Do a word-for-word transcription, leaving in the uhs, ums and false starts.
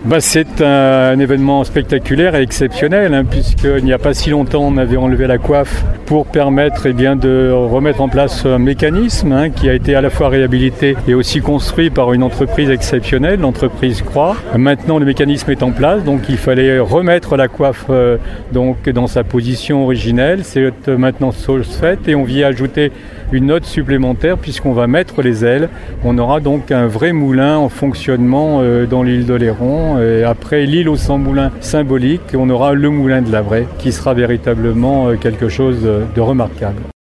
Bah, c'est un, un événement spectaculaire et exceptionnel, hein, puisqu'il n'y a pas si longtemps on avait enlevé la coiffe pour permettre eh bien, de remettre en place un mécanisme hein, qui a été à la fois réhabilité et aussi construit par une entreprise exceptionnelle, l'entreprise Croix. Maintenant le mécanisme est en place, donc il fallait remettre la coiffe euh, donc, dans sa position originelle. C'est maintenant chose faite et on vient ajouter une note supplémentaire puisqu'on va mettre les ailes. On aura donc un vrai moulin en fonctionnement euh, dans l'île d'Oléron. Et après l'île aux cent moulins symbolique, on aura le moulin de la Vraie qui sera véritablement quelque chose de remarquable.